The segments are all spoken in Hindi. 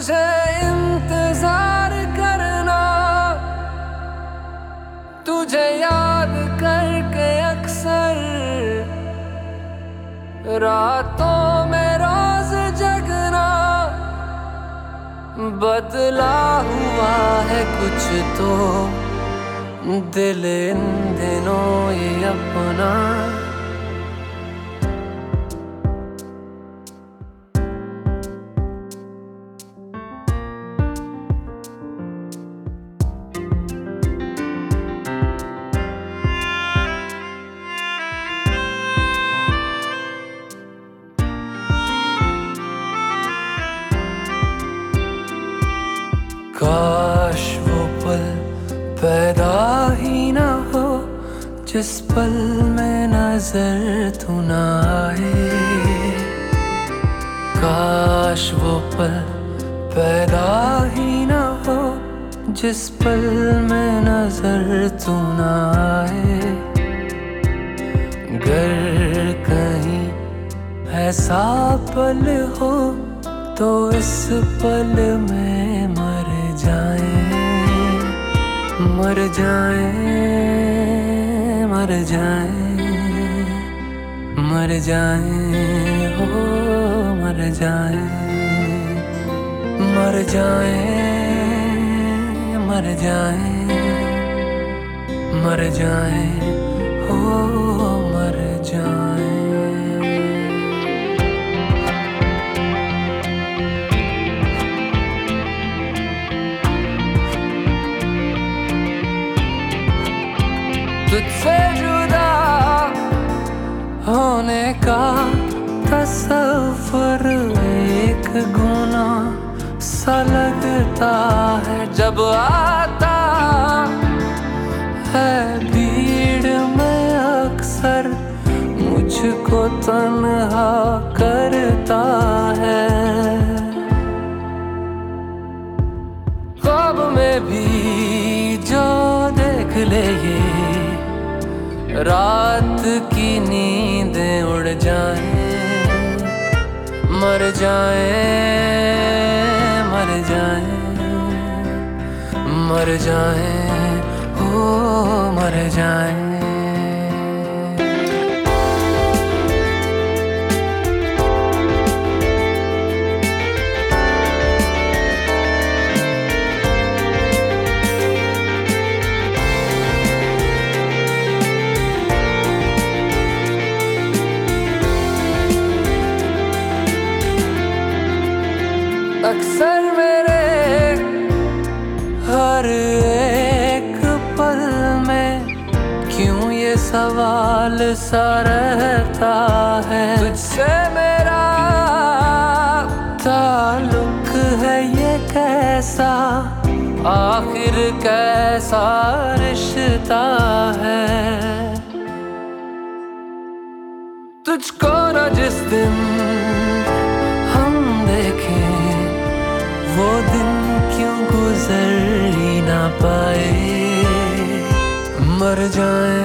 तुझे इंतजार करना, तुझे याद करके अक्सर रातों में रोज जगना। बदला हुआ है कुछ तो दिल इन दिनों ये अपना। काश वो पल पैदा ही ना हो जिस पल में नजर तू ना आए। काश वो पल पैदा ही ना हो जिस पल में नजर तू ना आए। गर कहीं ऐसा पल हो तो इस पल में मर जाए, मर जाए, मर जाए, मर जाए, हो मर जाए, मर जाए, मर जाए, मर जाए, हो मर जाए। तुझसे जुदा होने का तसव्वुर एक गुनाह सा लगता है जब आता है भीड़ में अक्सर मुझको तन्हा करता है। ख्वाब में भी जो देख ले ये रात की नींदें उड़ जाए, मर जाए, मर जाए, मर जाए, हो मर जाए। अक्सर मेरे हर एक पल में क्यों ये सवाल सा रहता है। तुझसे मेरा ताल्लुक है ये कैसा, आखिर कैसा रिश्ता है। तुझको न जिस दिन हम देखें वो दिन क्यों गुजर ही ना पाए। मर जाए,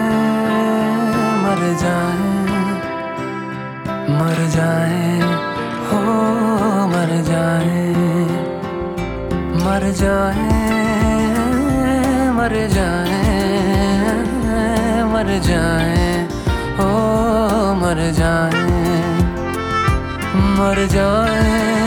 मर जाए, मर जाए, हो मर जाए, मर जाए, मर जाए, मर जाए, हो मर जाए, मर जाए।